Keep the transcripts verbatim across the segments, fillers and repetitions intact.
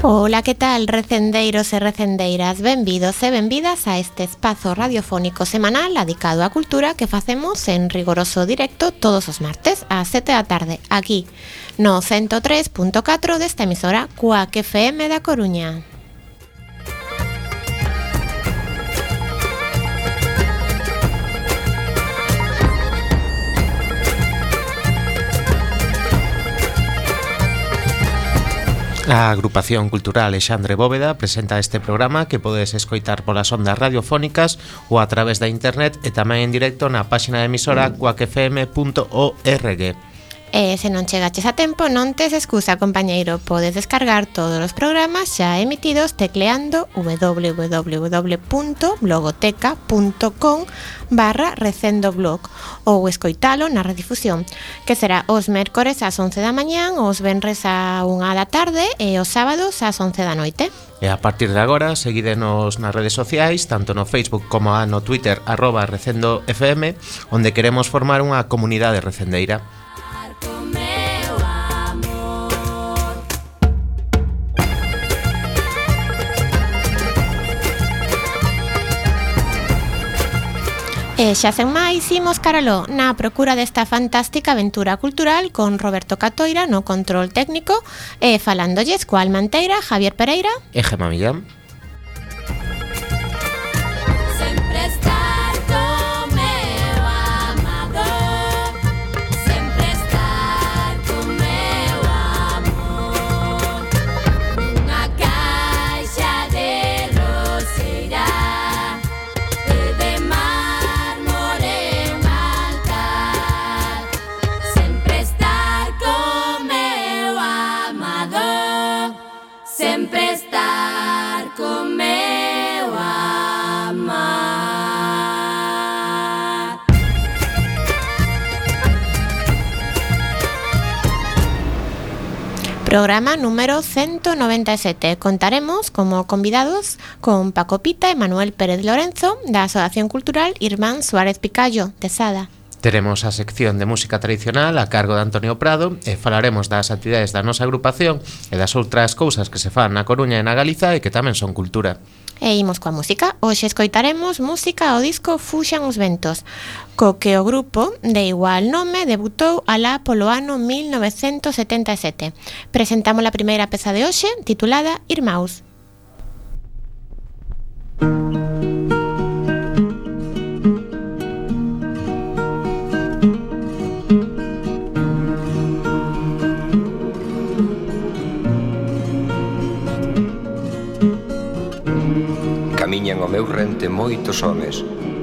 Ola, que tal, recendeiros e recendeiras? Benvidos e benvidas a este espazo radiofónico semanal dedicado á cultura que facemos en rigoroso directo todos os martes ás sete da tarde, aquí no ciento tres punto catro desta emisora Cuac F M da Coruña. A agrupación cultural Exandre Bóveda presenta este programa que podes escoitar polas ondas radiofónicas ou a través da internet e tamén en directo na páxina de emisora cuac f m punto org. E se non chegaches a tempo, non tes excusa, compañeiro. Podes descargar todos os programas xa emitidos tecleando w w w punto blogoteca punto com barra recendoblog ou escoitalo na redifusión, que será os mércores ás once da mañán, os venres á unha da tarde e os sábados ás once da noite. E a partir de agora, seguídenos nas redes sociais, tanto no Facebook como no Twitter, arroba recendofm, onde queremos formar unha comunidade recendeira. E xa sen máis, imos caraló na procura desta fantástica aventura cultural con Roberto Catoira no control técnico e falándolles coa Almanteira, Javier Pereira e Gemma Millán. Programa número ciento noventa y siete. Contaremos como convidados con Paco Pita e Manuel Pérez Lorenzo da Asociación Cultural Irmán Suárez Picallo de Sada. Teremos a sección de música tradicional a cargo de Antonio Prado e falaremos das actividades da nosa agrupación e das outras cousas que se fan na Coruña e na Galiza e que tamén son cultura. E imos coa música. Hoxe escoitaremos música ao disco Fuxan os ventos, co que o grupo de igual nome debutou alá polo ano mil novecentos setenta e sete. Presentamos a primeira peza de hoxe, titulada Irmãos. Camiñan ao meu rente moitos homes.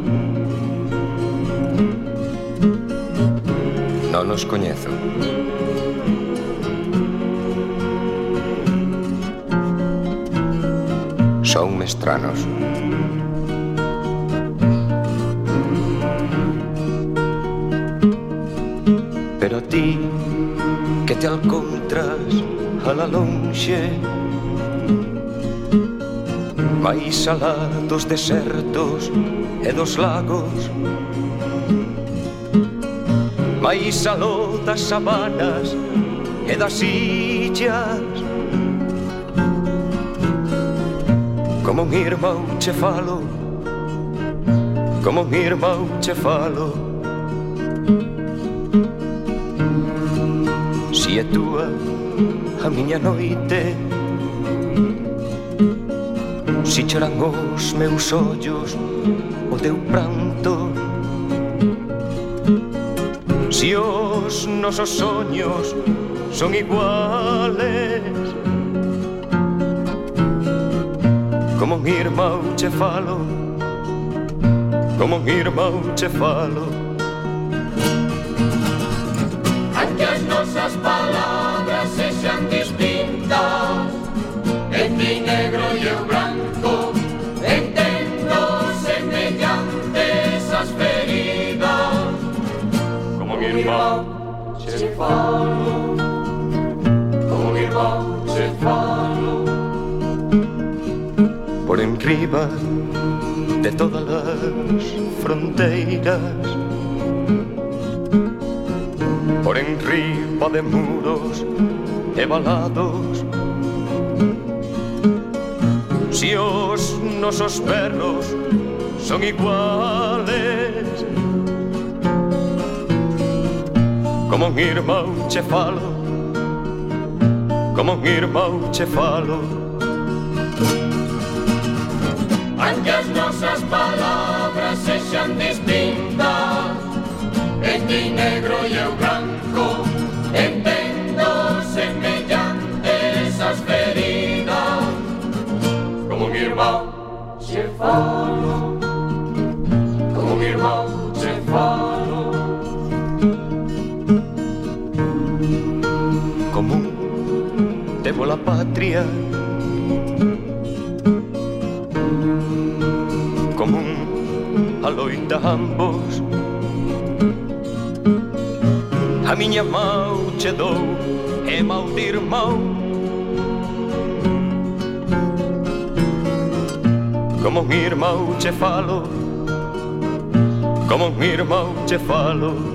Non os coñezo. Son mestranos. Pero ti que te alcontras a la lonxe, máis alá dos desertos e dos lagos, máis aló das sabanas e das illas, como un irmão che falo, como un irmão che falo. Si é túa a miña noite, si choran os meus ollos o teu pranto, si os nosos soños son iguales, como un irmão che falo, como un irmão che falo. Aunque as nosas palabras sexan distintas, en ti negro e eu branco, entendo semellantes as feridas, como un irmão che falo, como un irmão che falo. Por enriba de todas as fronteiras, por enriba de muros e valados, si os nosos perros son iguales. Como un irmão che falo, como un irmão che falo. Aunque as nosas palabras sexan distintas, en ti negro e eu branco, entendo semellantes as feridas. Como un irmão che falo, como un irmão che falo. Común temos la patria, común a loita ambos. A miña mão che dou e mão de irmão. Como un irmão che falo, como un irmão che falo.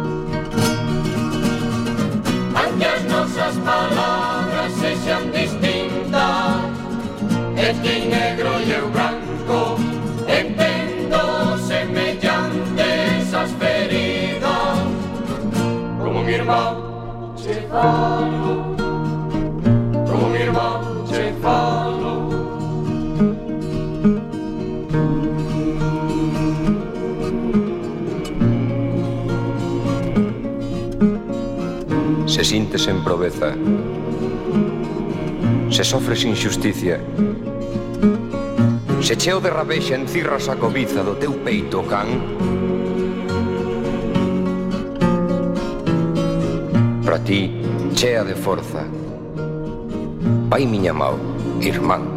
Aunque as nosas palabras sexan distintas, en ti negro e eu branco, entendo semellantes as feridas. Como un irmão che falo, como un irmão che falo. Se sintes en proveza, se sofres injusticia, se cheo de rabexa encirras a cobiza do teu peito, can. Para ti, chea de forza, vai miña mao, irmán.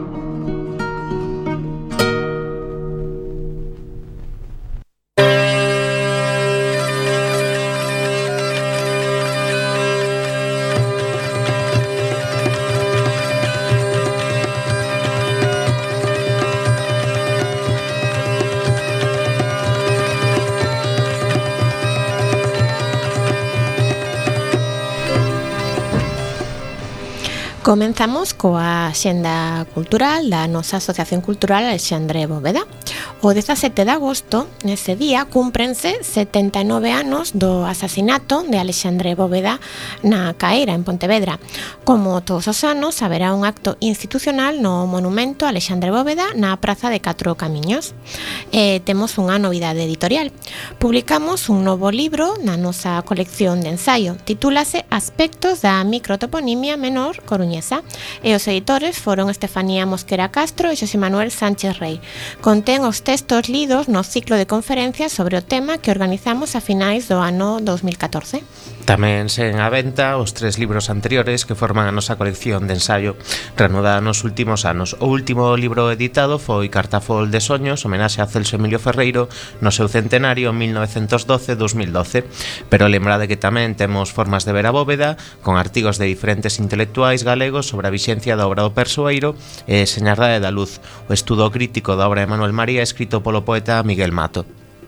Comenzamos coa xenda cultural da nosa Asociación Cultural Alexandre Bóveda. O dezasete de agosto, nese día, cúmprense setenta e nove anos do asasinato de Alexandre Bóveda na Caeira, en Pontevedra. Como todos os anos, haberá un acto institucional no monumento Alexandre Bóveda na Praza de Catro Camiños. E temos unha novidade editorial. Publicamos un novo libro na nosa colección de ensaio. Titúlase Aspectos da microtoponimia menor coruñesa. E os editores foron Estefanía Mosquera Castro e Xosé Manuel Sánchez Rey. Contén os textos lidos no ciclo de conferencias sobre o tema que organizamos a finais do ano dos mil catorce. Tamén seguen á venta os tres libros anteriores que forman a nosa colección de ensaio reanudada nos últimos anos. O último libro editado foi Cartafol de Soños, homenaxe a Celso Emilio Ferreiro no seu centenario mil novecentos doce a dos mil doce. Pero lembrade que tamén temos Formas de ver a Bóveda, con artigos de diferentes intelectuais galegos sobre a vixencia da obra do persoeiro e Señardade da Luz, o estudo crítico da obra de Manuel María escrito polo poeta Miguel Mato.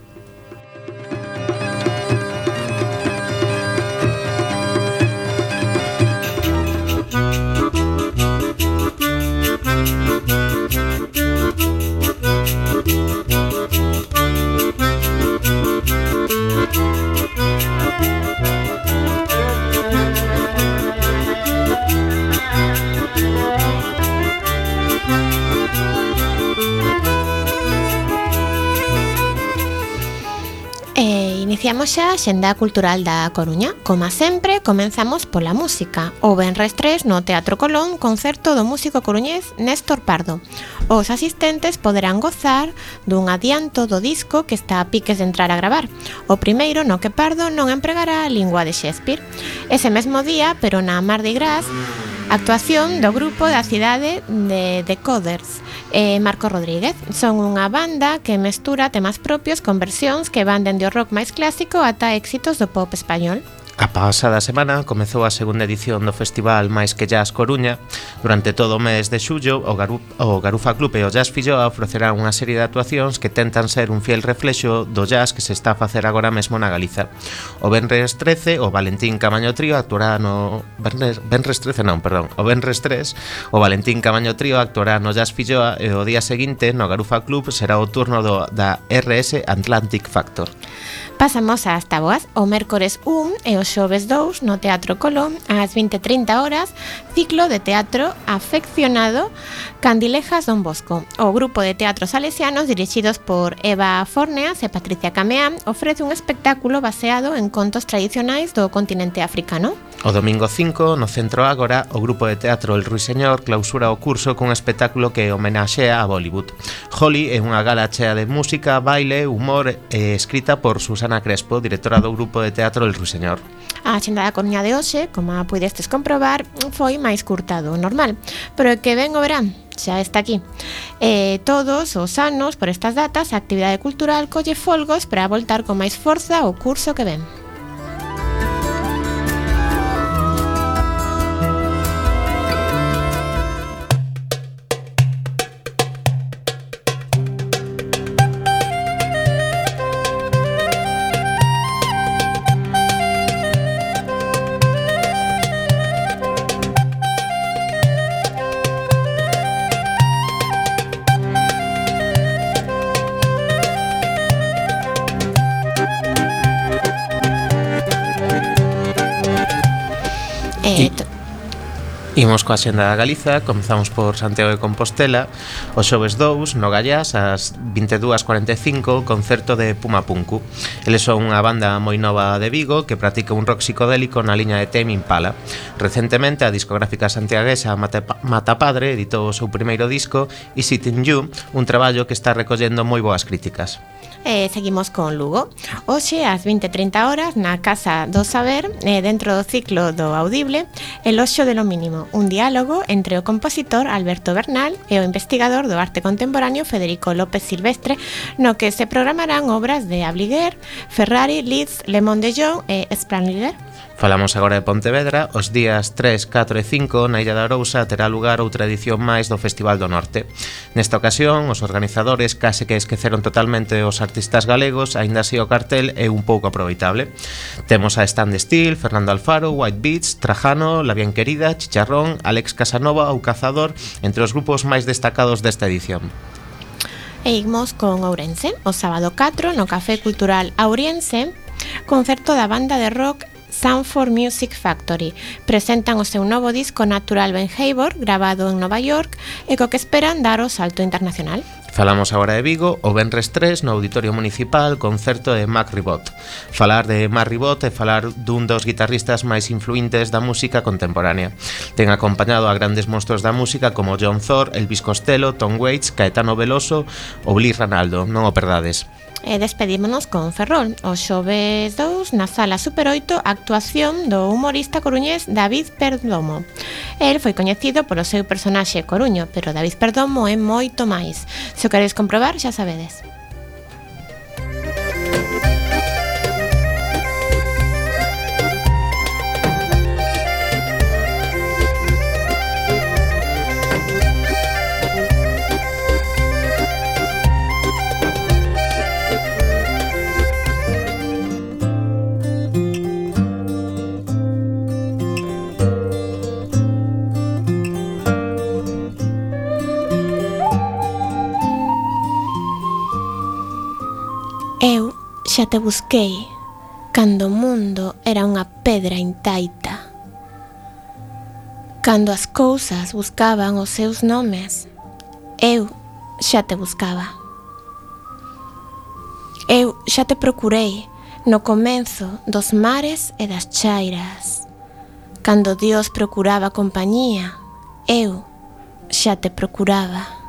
Iniciamos xa a xenda cultural da Coruña. Como sempre, comenzamos pola música. O venres tres no Teatro Colón, concerto do músico coruñés Néstor Pardo. Os asistentes poderán gozar dun adianto do disco que está a piques de entrar a gravar. O primeiro no que Pardo non empregará a lingua de Shakespeare. Ese mesmo día, pero na Mardi Gras, actuación do grupo da cidade de Decoders e Marco Rodríguez. Son unha banda que mestura temas propios con versións que van dende o rock máis clásico ata éxitos do pop español. A pasada semana comezou a segunda edición do Festival Máis que Jazz Coruña. Durante todo o mes de xullo, o, Garu o Garufa Club e o Jazz Filloa ofrecerán unha serie de actuacións que tentan ser un fiel reflexo do jazz que se está a facer agora mesmo na Galiza. O Benres trece, o Valentín Camaño Trío actuará no... Benres, Benres trece non, perdón. O Benres tres, o Valentín Camaño Trío actuará no Jazz Filloa e o día seguinte, no Garufa Club, será o turno do, da R S Atlantic Factor. Pasamos ás táboas. O mércores un e o xoves dous no Teatro Colón ás vinte e trinta horas, ciclo de teatro afeccionado Candilejas Don Bosco. O grupo de teatros salesianos dirixidos por Eva Forneas e Patricia Cameán ofrece un espectáculo baseado en contos tradicionais do continente africano. O domingo cinco, no Centro Ágora, o grupo de teatro El Ruiseñor clausura o curso cun espectáculo que homenaxea a Bollywood. Holly é unha gala chea de música, baile, humor e escrita por Susana Crespo, directora do grupo de teatro El Ruiseñor. A axenda da Coruña de hoxe, como puidestes comprobar, foi máis curta do normal, pero que ben o verán, xa está aquí. E todos os anos, por estas datas, a actividade cultural colle folgos para voltar con máis forza o curso que ven. Imos coa xenda da Galiza, comezamos por Santiago de Compostela. O xoves dous, no Gallás, ás vinte e dúas cuarenta e cinco, concerto de Puma Punku. Eles son unha banda moi nova de Vigo que practica un rock psicodélico na liña de Tame Impala. Recentemente, a discográfica santiaguesa Mata Padre editou o seu primeiro disco, Is It In You, un traballo que está recollendo moi boas críticas. E seguimos con Lugo. Hoxe, ás vinte e trinta horas, na Casa do Saber, eh, dentro do ciclo do Audible, Eloxo de lo Mínimo, un diálogo entre o compositor Alberto Bernal e o investigador do arte contemporáneo Federico López Silvestre, no que se programarán obras de Abliguer, Ferrari, Liszt, Le Monde de Jong e Sprangler. Falamos agora de Pontevedra. Os días tres, catro e cinco na Illa da Arousa terá lugar outra edición máis do Festival do Norte. Nesta ocasión, os organizadores case que esqueceron totalmente os artistas galegos, aínda así o cartel é un pouco aproveitable. Temos a Stand Still, Fernando Alfaro, White Beats, Trajano, La Bien Querida, Chicharrón, Alex Casanova ou Cazador, entre os grupos máis destacados desta edición. E imos con Ourense. O sábado catro, no Café Cultural Auriense, concerto da banda de rock Sanford Music Factory. Presentan o seu novo disco Natural Behavior, grabado en Nova York, e co que esperan dar o salto internacional. Falamos agora de Vigo. O Benres tres, no Auditorio Municipal, concerto de Mac Ribot. Falar de Mac Ribot é falar dun dos guitarristas máis influíntes da música contemporánea. Ten acompañado a grandes monstros da música como John Thor, Elvis Costello, Tom Waits, Caetano Veloso ou Lee Ranaldo. Non o perdades. E despedímonos con Ferrol. O xoves dous, na Sala Super oito, actuación do humorista coruñés David Perdomo. El foi coñecido polo seu personaxe coruño, pero David Perdomo é moito máis. Se o queredes comprobar, xa sabedes. Eu xa te busquei cando o mundo era unha pedra intaita, cando as cousas buscaban os seus nomes. Eu xa te buscaba. Eu xa te procurei no comenzo dos mares e das chairas. Cando Dios procuraba compañía, eu xa te procuraba.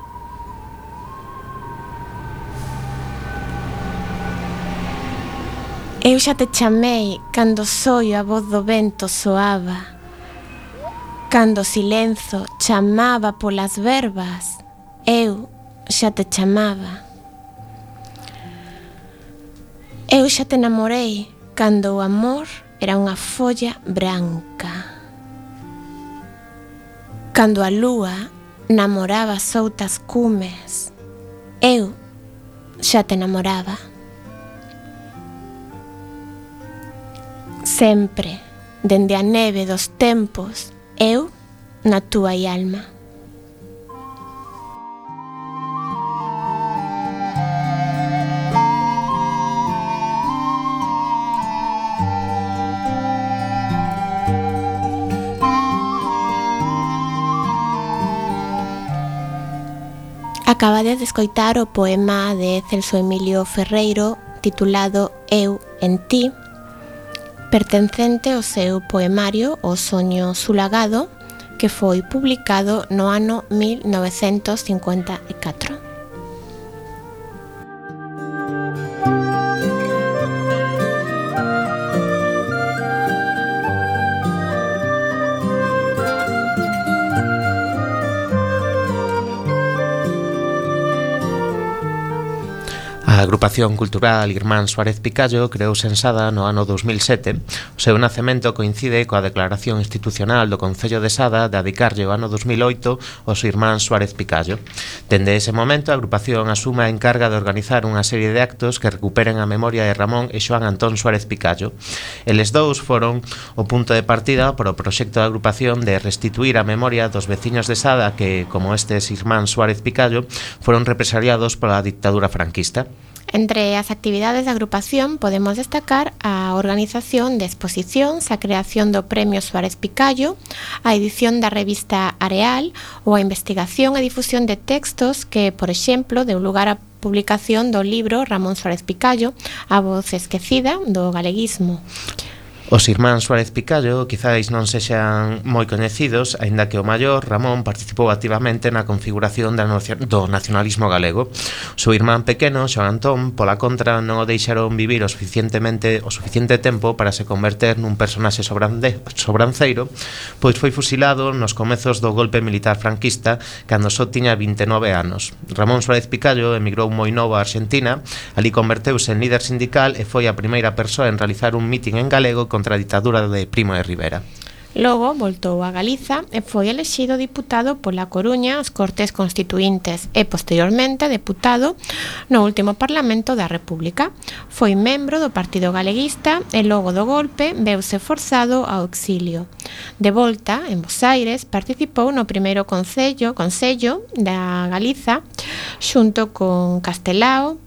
Eu xa te chamei cando o sollo a voz do vento soaba, cando o silenzo chamaba polas verbas, eu xa te chamaba. Eu xa te namorei cando o amor era unha folla branca. Cando a lúa namoraba soutas cumes, eu xa te namoraba. Sempre, dende a neve dos tempos, eu na túa alma. Acabades de escoitar o poema de Celso Emilio Ferreiro titulado Eu en ti, pertencente ao seu poemario O soño sulagado, que foi publicado no ano mil novecentos cincuenta e catro. A agrupación cultural Irmán Suárez Picallo creouse en Sada no ano dous mil sete. O seu nacemento coincide coa declaración institucional do Concello de Sada de adicarlle o ano dos mil oito aos Irmán Suárez Picallo. Dende ese momento, a agrupación asume a encarga de organizar unha serie de actos que recuperen a memoria de Ramón e Xoán Antón Suárez Picallo. Eles dous foron o punto de partida para o proxecto da agrupación de restituir a memoria dos veciños de Sada que, como estes Irmán Suárez Picallo, foron represaliados pola dictadura franquista. Entre as actividades da agrupación podemos destacar a organización de exposicións, a creación do Premio Suárez Picallo, a edición da revista Areal ou a investigación e difusión de textos que, por exemplo, deu lugar á publicación do libro Ramón Suárez Picallo, A voz esquecida do galeguismo. Os Irmán Suárez Picallo quizáis non sexan moi coñecidos, aínda que o maior, Ramón, participou activamente na configuración do nacionalismo galego. O seu irmán pequeno, Xoán Antón, pola contra, non o deixaron vivir o suficientemente o suficiente tempo para se converter nun personaxe sobrande, sobranceiro, pois foi fusilado nos comezos do golpe militar franquista cando só tiña vinte e nove anos. Ramón Suárez Picallo emigrou moi novo a Argentina, ali converteuse en líder sindical e foi a primeira persoa en realizar un mitin en galego contra a ditadura de Primo de Rivera. Logo voltou a Galiza e foi elexido diputado pola Coruña ás Cortes Constituíntes e posteriormente deputado no último Parlamento da República. Foi membro do Partido Galeguista e logo do golpe veuse forzado ao exilio. De volta, en Bos Aires, participou no primeiro Concello, Concello da Galiza xunto con Castelao,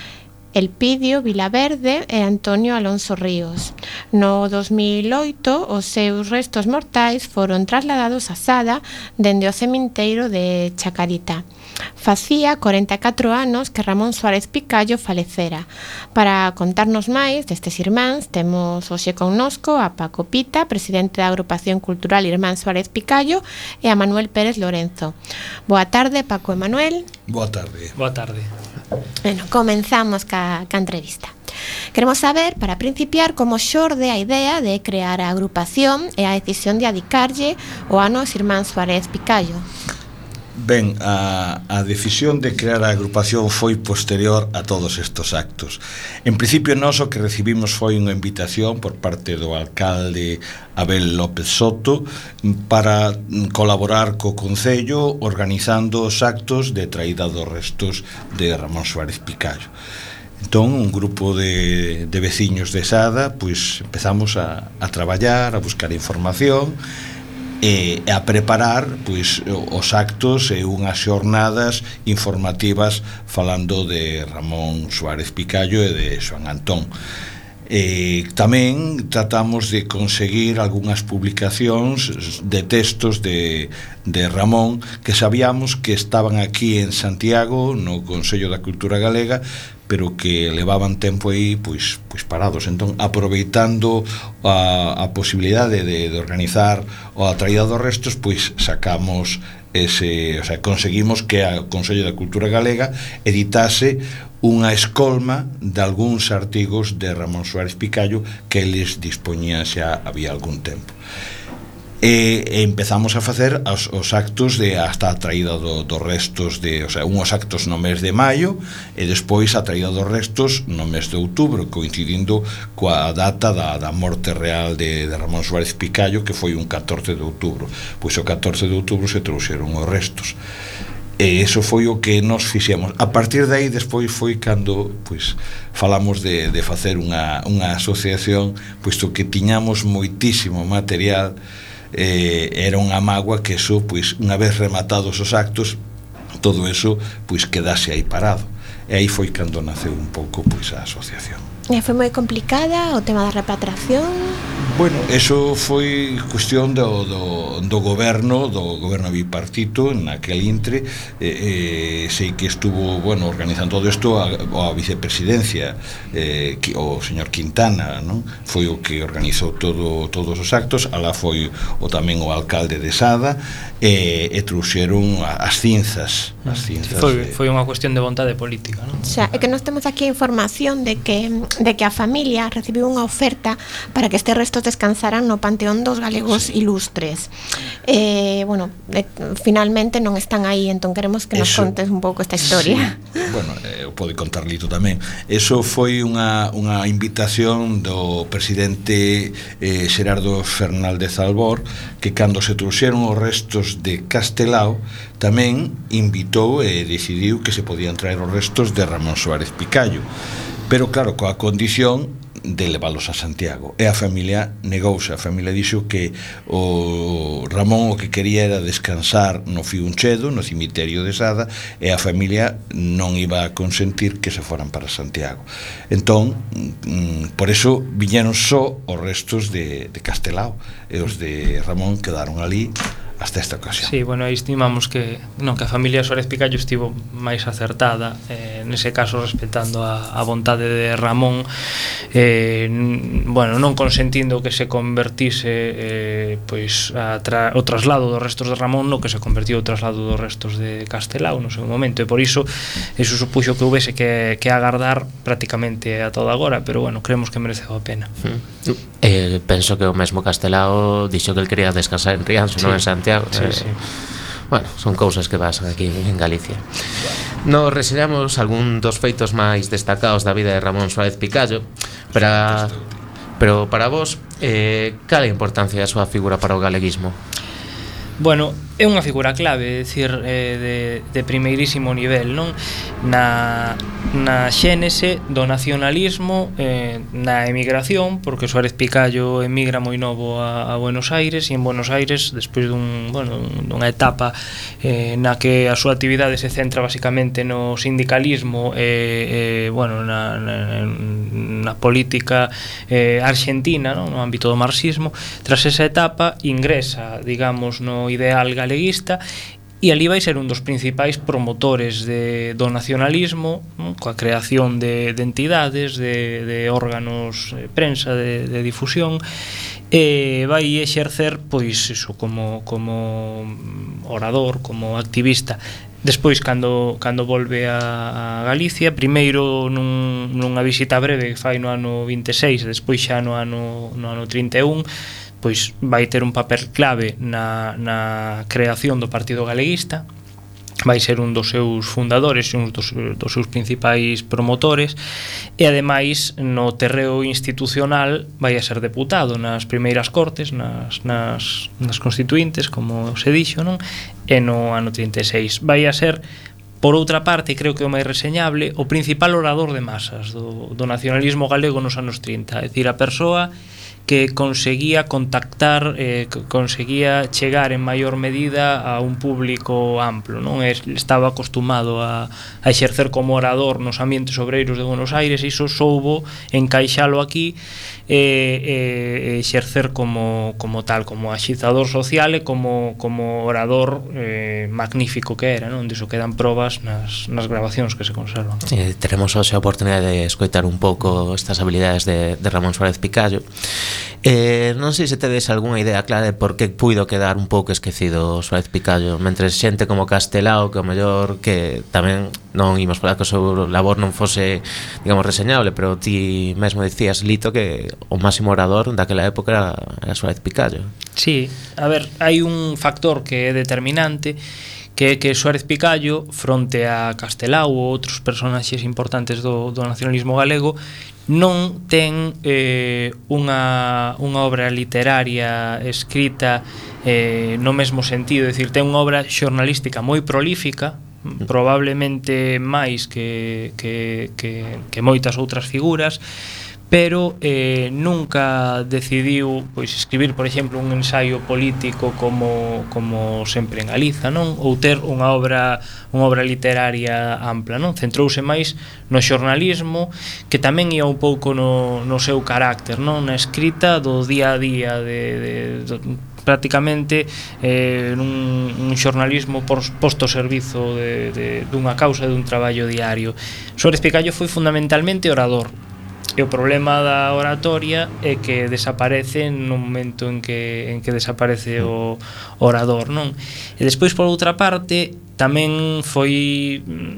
Elpidio Vilaverde e Antonio Alonso Ríos. No dos mil oito, os seus restos mortais foron trasladados a Sada dende o cemiteiro de Chacarita. Facía corenta e catro anos que Ramón Suárez Picallo falecera. Para contarnos máis destes irmáns, temos hoxe connosco a Paco Pita, presidente da Agrupación Cultural Irmán Suárez Picallo, e a Manuel Pérez Lorenzo. Boa tarde, Paco e Manuel. Boa tarde. Boa tarde. Bueno, comenzamos ca, ca entrevista. Queremos saber, para principiar, como xorde a idea de crear a agrupación e a decisión de adicarlle o ano aos Irmán Suárez Picallo. Ben, a, a decisión de crear a agrupación foi posterior a todos estos actos. En principio, nós o que recibimos foi unha invitación por parte do alcalde Abel López Soto para colaborar co Concello organizando os actos de traída dos restos de Ramón Suárez Picallo. Entón, un grupo de, de veciños de Sada, pois empezamos a, a traballar, a buscar información e a preparar pois os actos e unhas xornadas informativas falando de Ramón Suárez Picallo e de Xoán Antón. E tamén tratamos de conseguir algunhas publicacións de textos de, de Ramón que sabíamos que estaban aquí en Santiago no Consello da Cultura Galega, pero que levaban tempo aí pois, pois parados. Entón, aproveitando a, a posibilidade de, de organizar a traída dos restos, pois sacamos ese, o sea, conseguimos que a Consello da Cultura Galega editase unha escolma de algúns artigos de Ramón Suárez Picallo que eles dispoñían xa había algún tempo. e, e empezamos a facer os, os actos de hasta a traída do, dos restos de, o sea, unhos actos no mes de maio e despois a traída dos restos no mes de outubro, coincidindo coa data da, da morte real de, de Ramón Suárez Picallo, que foi un catorce de outubro. Pois o catorce de outubro se trouxeron os restos. E iso foi o que nos fixemos. A partir de aí, despois foi cando pois, falamos de, de facer unha, unha asociación, puesto que tiñamos moitísimo material. Eh, era unha mágoa que eso, pois, unha vez rematados os actos, todo eso, pois, quedase aí parado. E aí foi cando naceu un pouco, pois, a asociación. E foi moi complicada o tema da repatriación? Bueno, eso foi cuestión do, do, do goberno, do goberno bipartito en aquel intre. eh, eh, sei que estuvo, bueno, organizando todo isto a, a vicepresidencia, eh, o señor Quintana, non? Foi o que organizou todo, todos os actos. Alá foi o tamén o alcalde de Sada, e, e trouxeron as cinzas, as cinzas foi, de... foi unha cuestión de vontade política, non? O sea, é que nós temos aquí a información de que, de que a familia recibiu unha oferta para que estes restos descansaran no Panteón dos Galegos sí. Ilustres. Eh, bueno, eh, finalmente non están aí, entón queremos que nos eso, contes un pouco esta historia. Sí. Bueno, eh, pode contar Lito tamén. Eso foi unha, unha invitación do presidente eh, Xerardo Fernández Albor, que cando se trouxeron os restos de Castelao, tamén invitou e decidiu que se podían traer os restos de Ramón Suárez Picallo. Pero claro, coa condición de leválos a Santiago, e a familia negouse. A familia dixo que o Ramón o que quería era descansar no Fiunchedo, no cemiterio de Sada, e a familia non iba a consentir que se foran para Santiago. Entón, mm, por eso viñeron só os restos de, de Castelao, e os de Ramón quedaron ali hasta esta ocasión. Sí, bueno, aí estimamos que non, que a familia Suárez Picallo estivo máis acertada, eh, nese caso respetando a, a vontade de Ramón, eh, bueno, non consentindo que se convertise eh, pois a tra o traslado dos restos de Ramón no que se convertiu o traslado dos restos de Castelao no seu momento, e por iso eso supuxo que houvese que, que agardar prácticamente a toda agora, pero bueno, creemos que mereceu a pena. Mm. Eh, penso que o mesmo Castelao dixo que el quería descansar en Rianxo, sí. Non en Santiago. Sí, eh, sí. Bueno, son cousas que pasan aquí en Galicia. Nos reseramos algún dos feitos máis destacados da vida de Ramón Suárez Picallo, para, pero para vos, eh, cal é a importancia da súa figura para o galeguismo? Bueno, é unha figura clave, é dicir, eh, de, de primeirísimo nivel, non? Na, na xénese do nacionalismo, eh, na emigración, porque Suárez Picallo emigra moi novo a, a Buenos Aires, e en Buenos Aires, despois dun, bueno, dunha etapa eh, na que a súa actividade se centra basicamente no sindicalismo e, eh, bueno, na, na, na política eh, argentina, non? No ámbito do marxismo, tras esa etapa ingresa, digamos, no ideal galeguista, e ali vai ser un dos principais promotores de, do nacionalismo, non? Coa creación de, de entidades, de, de órganos de prensa, de, de difusión, e vai exercer pois iso como, como orador, como activista. Despois, cando, cando volve a, a Galicia, primeiro nun, nunha visita breve que fai no ano vinte e seis, e despois xa no ano, no ano trinta e un, pois vai ter un papel clave na, na creación do Partido Galeguista, vai ser un dos seus fundadores e un dos, dos seus principais promotores, e ademais no terreo institucional vai a ser deputado nas primeiras cortes, nas, nas, nas constituintes, como se dixo, non? E no ano trinta e seis vai a ser, por outra parte, creo que o máis reseñable, o principal orador de masas do, do nacionalismo galego nos anos trinta, é dicir, a persoa que conseguía contactar, eh, que conseguía chegar en maior medida a un público amplo, non? Estaba acostumado a, a exercer como orador nos ambientes obreiros de Buenos Aires, e iso soubo encaixalo aquí e eh, eh, exercer como, como tal, como axitador social e como, como orador eh, magnífico que era, non? Diso quedan probas nas, nas grabacións que se conservan. Eh, teremos hoxe a oportunidade de escoitar un pouco estas habilidades de, de Ramón Suárez Picallo. Eh, non sei se tedes algunha idea clara de por que puido quedar un pouco esquecido Suárez Picallo, mentre xente como Castelao, que o mellor que tamén non imos falar que o seu labor non fose, digamos, reseñable, pero ti mesmo dicías, Lito, que o máximo orador daquela época era, era Suárez Picallo. Sí, a ver, hai un factor que é determinante, que é que Suárez Picallo, fronte a Castelao ou outros personaxes importantes do, do nacionalismo galego, non ten eh, unha, unha obra literaria escrita eh, no mesmo sentido, é dicir, ten unha obra xornalística moi prolífica, probablemente máis que, que, que, que moitas outras figuras, pero eh, nunca decidiu pois escribir, por exemplo, un ensaio político como, como sempre en Galiza, non? Ou ter unha obra unha obra literaria ampla, non? Centrouse máis no xornalismo, que tamén ia un pouco no, no seu carácter, non? Na escrita do día a día de, de, de prácticamente eh, nun, un xornalismo por, posto ao servizo de, de, dunha causa, dun traballo diario. Suárez Picallo foi fundamentalmente orador, e o problema da oratoria é que desaparece no momento en que, en que desaparece o orador, non? E despois, por outra parte, tamén foi,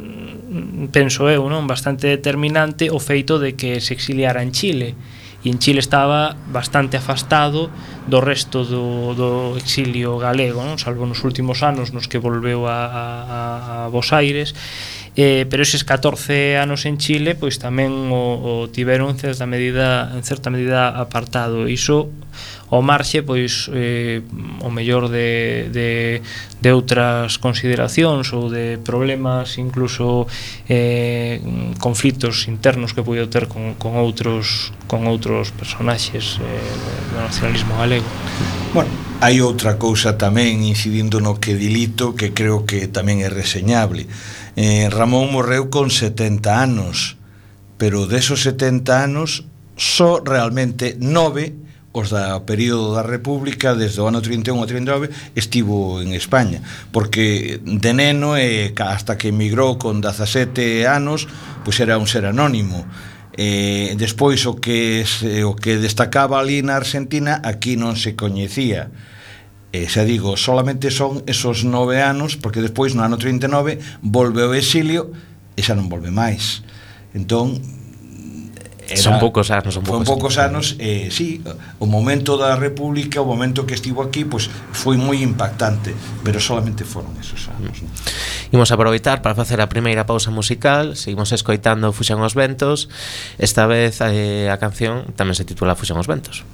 penso eu, non, bastante determinante o feito de que se exiliara en Chile, e en Chile estaba bastante afastado do resto do, do exilio galego, non? Salvo nos últimos anos nos que volveu a, a, a Bos Aires, eh, pero eses catorce anos en Chile pois tamén o, o tiveron en certa medida en certa medida apartado. Iso ao marxe pois eh, o mellor de, de, de outras consideracións ou de problemas, incluso eh, conflitos internos que puido ter con, con outros con outros personaxes eh, do nacionalismo galego. Bueno, hai outra cousa tamén incidindo no que Dilito, que creo que tamén é reseñable. eh, Ramón morreu con setenta anos, pero desos setenta anos só realmente nove os da período da República, desde o ano trinta e un ao trinta e nove, estivo en España, porque de neno e hasta que emigrou con dezasete anos, pois era un ser anónimo. Eh, despois o que o que destacaba ali na Argentina aquí non se coñecía. Eh, xa digo, solamente son esos nove anos, porque despois no ano trinta e nove volve ao exilio e xa non volve máis. Entón Era, son poucos anos, son poucos, poucos anos, eh, sí, o momento da República, o momento que estivo aquí, pois foi moi impactante, pero solamente foron esos anos, ¿no? Imos aproveitar para facer a primeira pausa musical. Seguimos escoitando Fuxan os ventos. Esta vez eh, a canción tamén se titula Fuxan os ventos.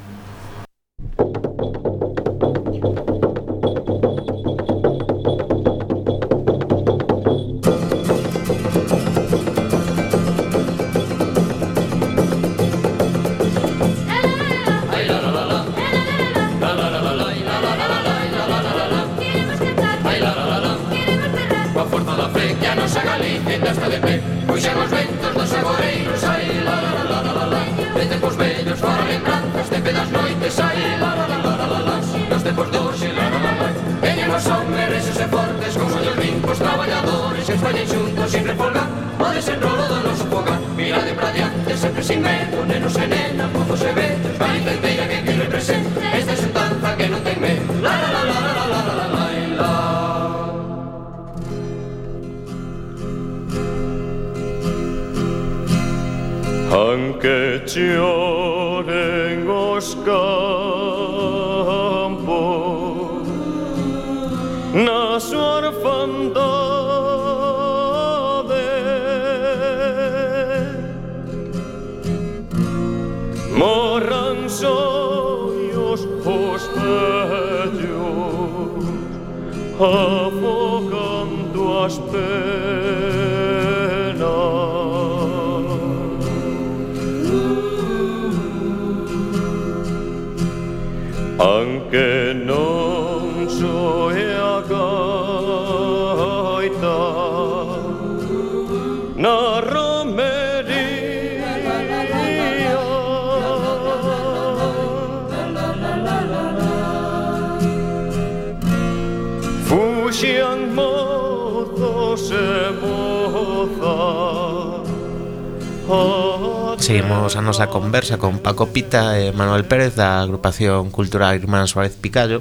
Aunque lloren os campos na súa orfandade, morran sonhos os vellos afogando as penas. Aunque non soe a gaita na romería, fuxian mozos e mozas a Seguimos a nosa conversa con Paco Pita e Manuel Pérez da agrupación cultural Irmán Suárez Picallo.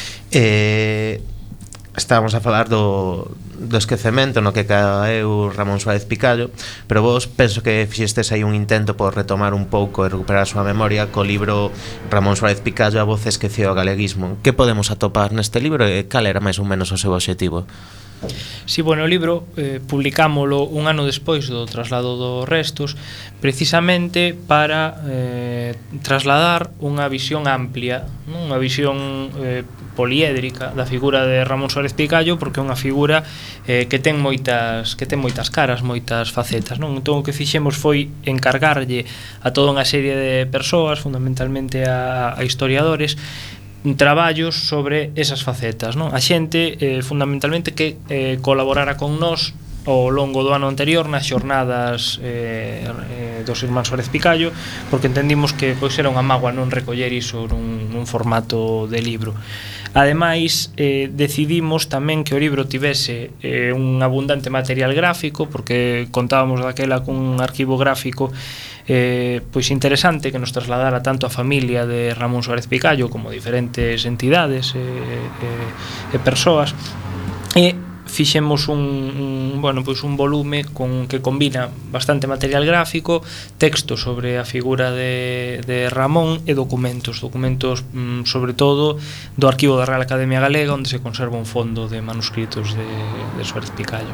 Eh, estábamos a falar do, do esquecemento no que caeu Ramón Suárez Picallo, pero vos penso que fixestes aí un intento por retomar un pouco e recuperar a súa memoria co libro Ramón Suárez Picallo, a voz esqueceu o galeguismo. Que podemos atopar neste libro e cal era máis ou menos o seu obxectivo? Si, bueno, o libro eh, publicámolo un ano despois do traslado dos restos, precisamente para eh, trasladar unha visión amplia, non? Unha visión eh, poliédrica da figura de Ramón Suárez Picallo, porque é unha figura eh, que ten moitas que ten moitas caras, moitas facetas, non? Entón o que fixemos foi encargarlle a toda unha serie de persoas, fundamentalmente a, a historiadores, traballos sobre esas facetas, non? A xente eh, fundamentalmente que eh, colaborara con nós ao longo do ano anterior nas xornadas eh, eh, dos Irmán Suárez Picallo, porque entendimos que pois era unha mágoa non recoller iso nun, nun formato de libro. Ademais, eh, decidimos tamén que o libro tivese eh, un abundante material gráfico, porque contábamos daquela cun arquivo gráfico eh, pois interesante que nos trasladara tanto a familia de Ramón Suárez Picallo como diferentes entidades e eh, eh, persoas, e fixemos un, un, bueno, pois un volume con que combina bastante material gráfico, texto sobre a figura de, de Ramón e documentos, documentos mm, sobre todo do arquivo da Real Academia Galega, onde se conserva un fondo de manuscritos de, de Suárez Picallo.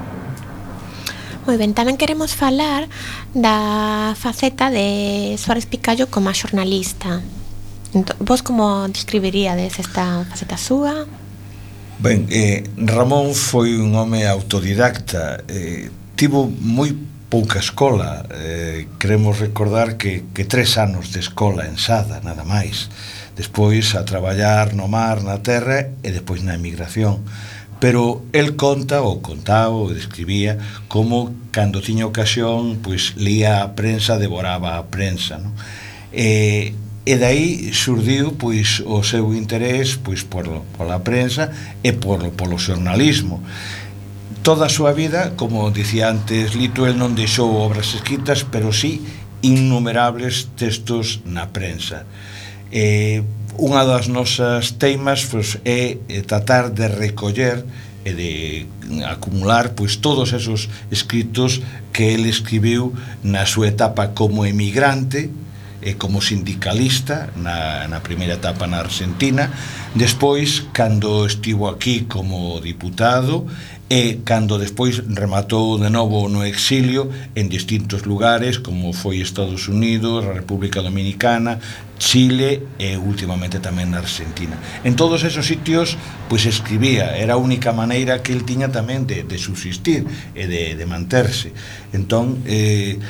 Moi ben, tamén queremos falar da faceta de Suárez Picallo como xornalista. Entón, vos como describiríades esta faceta súa? Ben, eh, Ramón foi un home autodidacta, eh, tivo moi pouca escola, eh, queremos recordar que, que tres anos de escola en Sada, nada máis, despois a traballar no mar, na terra e despois na emigración, pero el conta, ou contaba, ou describía como cando tiña ocasión, pois lía a prensa, devoraba a prensa, non? E E dai surdiu pois o seu interés pois por pola prensa e por polo xornalismo. Toda a súa vida, como dicía antes Lito, el non deixou obras escritas, pero sí innumerables textos na prensa. Eh, unha das nosas teimas pois, é tratar de recoller e de acumular pois todos esos escritos que el escribiu na súa etapa como emigrante e como sindicalista na, na primeira etapa na Argentina, despois cando estivo aquí como diputado e cando despois rematou de novo no exilio en distintos lugares como foi Estados Unidos, a República Dominicana, Chile e últimamente tamén na Argentina. En todos esos sitios pois escribía, era a única maneira que el tiña tamén de, de subsistir e de, de manterse. Entón, eh,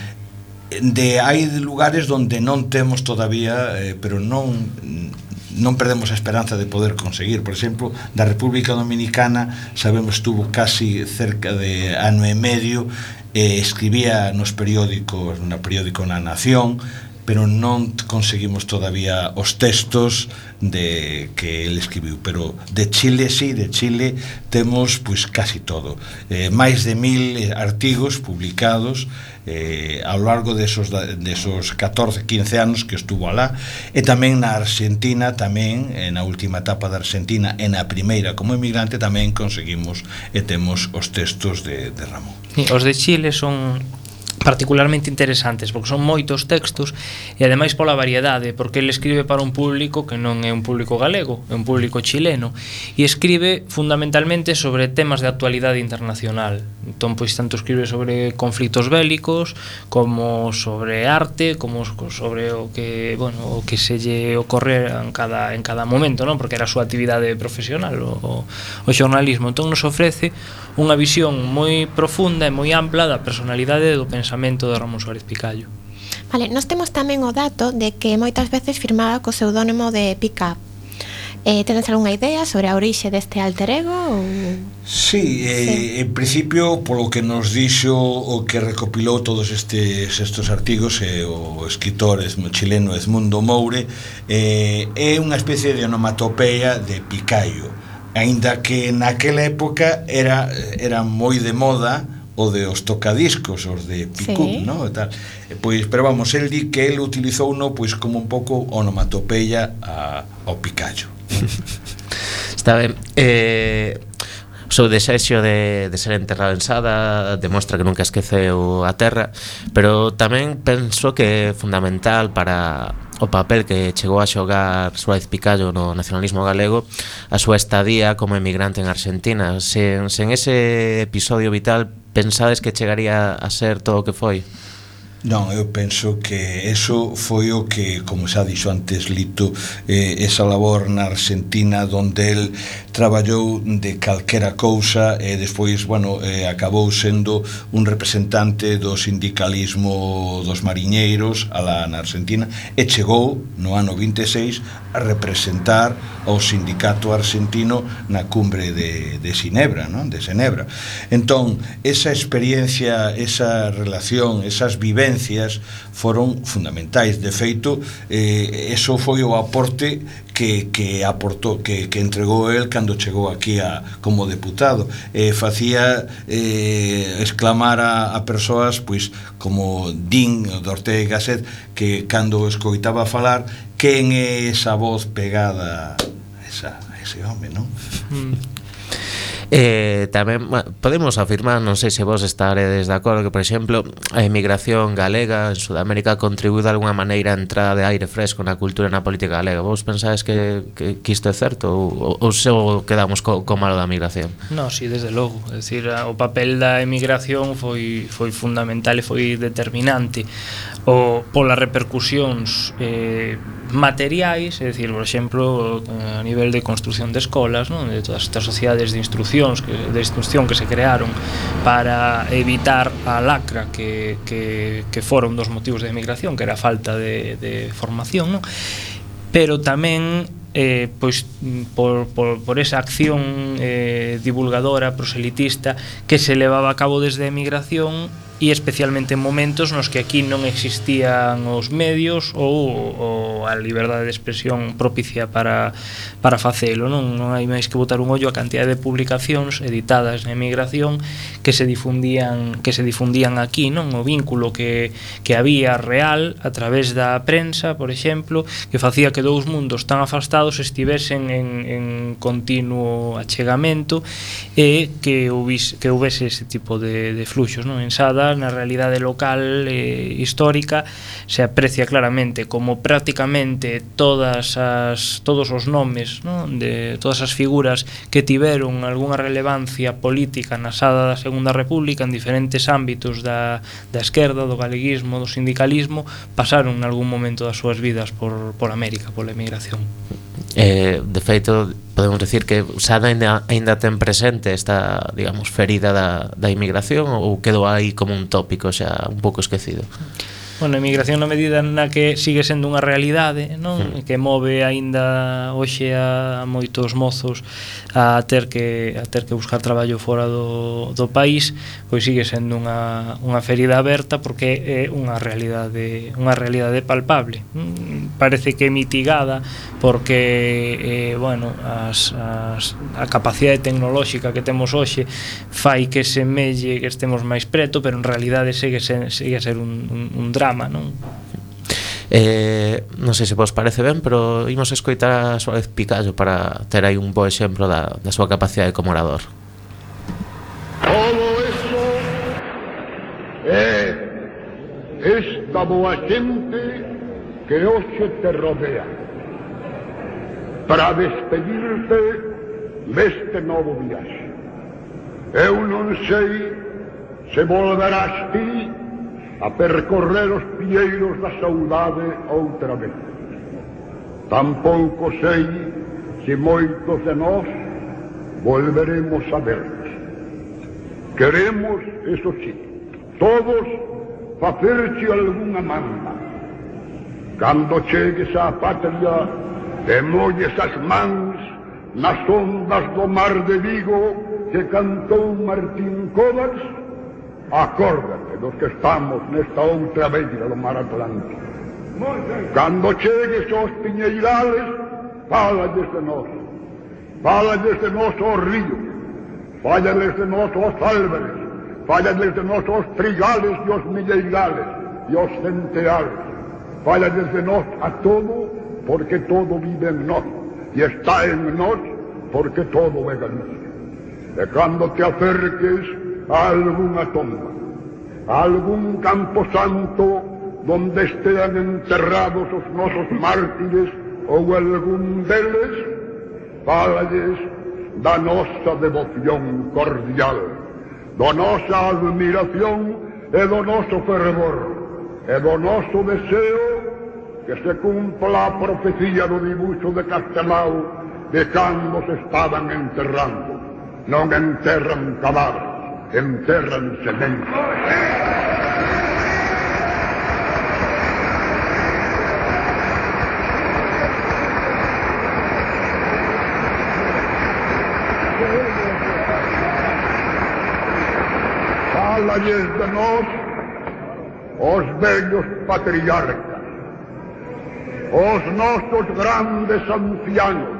de hai lugares onde non temos todavía, eh, pero non non perdemos a esperanza de poder conseguir. Por exemplo, da República Dominicana sabemos estuvo casi cerca de ano e medio, eh, escribía nos periódicos, no periódico Na Nación, pero non conseguimos todavía os textos de que ele escribiu, pero de Chile sí, de Chile temos pois casi todo, eh, máis de mil artigos publicados eh, ao largo desos, desos catorce, quince anos que estuvo alá, e tamén na Argentina, tamén na última etapa da Argentina e na primeira como emigrante tamén conseguimos e temos os textos de, de Ramón. Sí, os de Chile son particularmente interesantes porque son moitos textos e ademais pola variedade, porque ele escribe para un público que non é un público galego, é un público chileno, e escribe fundamentalmente sobre temas de actualidade internacional. Entón, pois tanto escribe sobre conflitos bélicos como sobre arte, como sobre o que, bueno, o que se lle ocorre en cada en cada momento, non? Porque era a súa actividade profesional, o, o xornalismo. Entón nos ofrece unha visión moi profunda e moi ampla da personalidade e do pensamento de Ramón Suárez Picallo. Vale, nós temos tamén o dato de que moitas veces firmaba co pseudónimo de Picap. Eh, tenes algunha idea sobre a orixe deste alter ego? Ou... Sí, eh, sí, en principio, polo que nos dixo o que recopilou todos estes estes artigos, eh, o escritor chileno Edmundo Moure, eh, é unha especie de onomatopeia de Picallo, aínda que naquela época era, era moi de moda o de os tocadiscos, os de Picum, Sí. no? E tal. E, pois, pero vamos, el di que el utilizou uno pois como un pouco onomatopeia a, ao picallo. Está ben. Eh, o seu desexo de, de ser enterrado en Sada demostra que nunca esqueceu a terra, pero tamén penso que é fundamental para o papel que chegou a xogar Suárez Picallo no nacionalismo galego a súa estadía como emigrante en Argentina. Sen, sen ese episodio vital, pensades que chegaría a ser todo o que foi? Non, eu penso que eso foi o que, como xa dixo antes Lito, eh, esa labor na Argentina donde el traballou de calquera cousa e despois, bueno, eh, acabou sendo un representante do sindicalismo dos mariñeiros alá na Argentina e chegou no ano vinte e seis a representar ao sindicato argentino na cumbre de, de Ginebra, non? De Ginebra. Entón, esa experiencia, esa relación, esas vivencias foron fundamentais. De feito, eh, eso foi o aporte que, que aportou, que, que entregou el cando chegou aquí a, como deputado. Eh, facía eh, exclamar a, a persoas pois como Din de Ortega y Gasset, que cando escoitaba falar, quen é esa voz pegada a, esa, a ese home, non? Mm. Eh, tamén, bueno, podemos afirmar, non sei se vos estaredes de acordo, que, por exemplo, a emigración galega en Sudamérica contribuíu de alguna maneira a entrada de aire fresco na cultura e na política galega. Vos pensades que, que, que isto é certo ou, ou se quedamos co, co malo da migración? No, sí, desde logo. É dicir, o papel da emigración foi, foi fundamental e foi determinante o, polas repercusións eh, materiais, é dicir, por exemplo, a nivel de construción de escolas, non? De todas estas sociedades de instrucción que, de instrucción que se crearon para evitar a lacra que, que, que foron dos motivos de emigración, que era a falta de, de formación, non? Pero tamén eh, pois, por, por, por esa acción eh, divulgadora, proselitista que se levaba a cabo desde a emigración, e especialmente en momentos nos que aquí non existían os medios ou, ou a liberdade de expresión propicia para, para facelo, non? Non hai máis que botar un ollo a cantidade de publicacións editadas na emigración que se difundían que se difundían aquí, non? O vínculo que, que había real a través da prensa, por exemplo, que facía que dous mundos tan afastados estivesen en, en continuo achegamento e que houvese, que houvese ese tipo de, de fluxos, non? En Sada, na realidade local eh, histórica, se aprecia claramente como prácticamente todas as todos os nomes, non? De todas as figuras que tiveron algunha relevancia política na Sada da Segunda República en diferentes ámbitos da, da esquerda, do galeguismo, do sindicalismo, pasaron en algún momento das súas vidas por, por América, pola emigración. Eh, de feito, podemos decir que Sada ainda, ainda ten presente esta, digamos, ferida da, da inmigración ou quedou aí como un tópico xa un pouco esquecido? Bueno, a emigración na medida na que sigue sendo unha realidade, non? Mm. Que move aínda hoxe a moitos mozos a ter que a ter que buscar traballo fora do, do país, pois sigue sendo unha, unha ferida aberta porque é unha realidade unha realidade palpable. Parece que é mitigada porque eh, bueno, as, as, a capacidade tecnolóxica que temos hoxe fai que semelle que estemos máis preto, pero en realidade segue, segue a ser un, un, un drama, non? Eh, non sei se vos parece ben, pero imos escoitar a Suárez Picallo para ter aí un bo exemplo da, da súa capacidade como orador. Todo eso é esta boa xente que hoxe te rodea para despedirte deste novo viaxe. Eu non sei se volverás ti a percorrer os pieiros da saudade outra vez. Tampouco sei se moitos de nós volveremos a vernos. Queremos, eso sí, todos facerche algunha manda. Cando chegues á patria, demolles as mans nas ondas do mar de Vigo que cantou Martín Covas. Acórdate dos que estamos nesta outra beira do mar Atlántico. Cando chegues aos piñeirales, fálales de nós. Fálales de nós aos ríos. Fálales de nós aos álvares. falla desde nós os trigales e os milleirales e os centeales, falla desde nós a todo, porque todo vive en nós, e está en nós, porque todo é Galicia. E cando te acerques a algunha tomba, a algún campo santo donde estean enterrados os nosos mártires ou algún deles, fálalles da nosa devoción cordial, da nosa admiración e do noso fervor, e do noso deseo que se cumpla a profecía do dibuixo de Castelao de cando se estaban enterrando. Non enterran cadáveres, enterran sementes. Fálalles de nós os vellos patriarcas, os nosos grandes ancianos,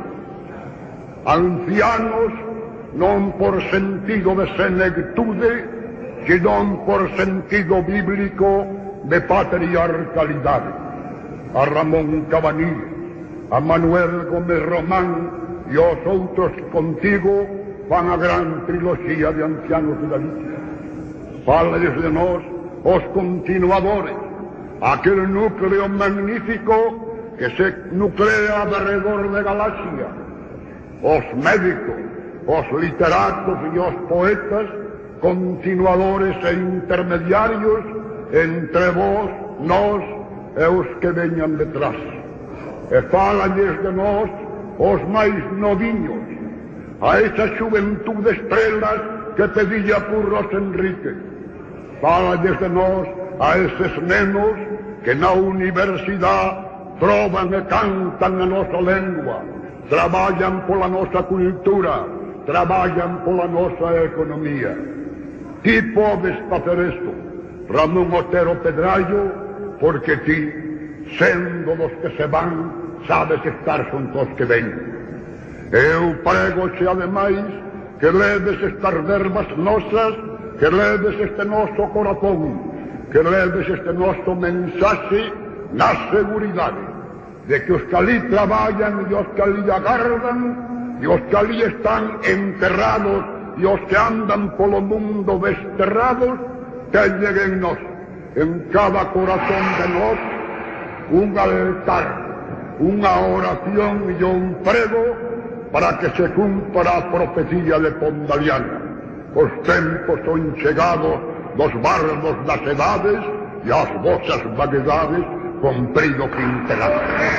ancianos non por sentido de senectude, senón por sentido bíblico de patriarcalidade. A Ramón Cabanillas, a Manuel Gómez Román e os outros contigo van a gran triloxía de ancianos de Galicia. Fálalles de nós os continuadores, aquel núcleo magnífico que se nuclea alrededor de Galaxia, os médicos, os literatos e os poetas, continuadores e intermediarios entre vós, nós e os que veñan detrás. E fálalles de nós os máis noviños, a esa xuventude estrelas que pedía Curros Enrique. Fálalles de nós a eses nenos que na universidade proban e cantan a nosa lengua, traballan pola nosa cultura, traballan pola nosa economía. Ti podes facer isto, Ramón Otero Pedrallo, porque ti, sendo dos que se van, sabes estar xunto os que ven. Eu prego-xe ademais que leves estas verbas nosas, que leves este noso corazón, que leves este noso mensaxe na seguridade de que os que ali traballan e os que ali agardan e os que ali están enterrados e os que andan polo mundo desterrados teñen en nós, en cada corazón de nós, un altar, unha oración e un prego para que se cumpra a profecía de Pondaliana. Os tempos son chegados dos bardos das edades e as vosas vaguedades comprido quintelado.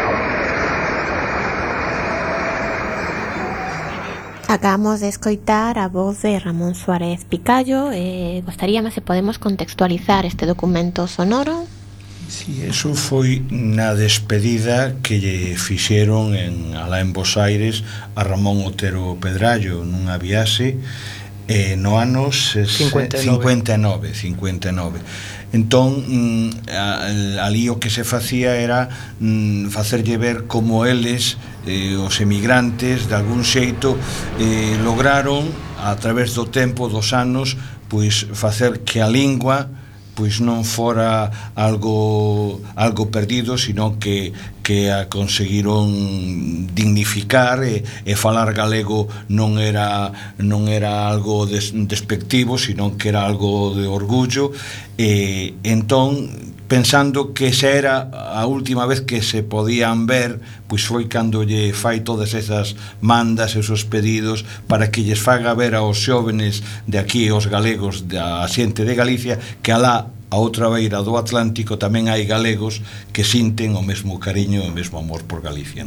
Acabamos de escoitar a voz de Ramón Suárez Picallo. Eh, gostaríame se podemos contextualizar este documento sonoro. Si, sí, eso foi na despedida que lle fixeron en, alá en Bos Aires a Ramón Otero Pedrallo nunha viaxe eh, no anos cincuenta e nove. Entón, mm, ali o que se facía era mm, facerlle ver como eles, eh, os emigrantes, de algún xeito, eh, lograron, a través do tempo, dos anos, pois facer que a lingua pois non fora algo algo perdido, sino que que a conseguiron dignificar e, e falar galego non era non era algo des, despectivo, sino que era algo de orgullo. E entón, pensando que xa era a última vez que se podían ver, pois foi cando lle fai todas esas mandas e esos pedidos para que lles faga ver aos xóvenes de aquí, os galegos, da xente de Galicia, que alá a outra beira do Atlántico tamén hai galegos que sinten o mesmo cariño e o mesmo amor por Galicia.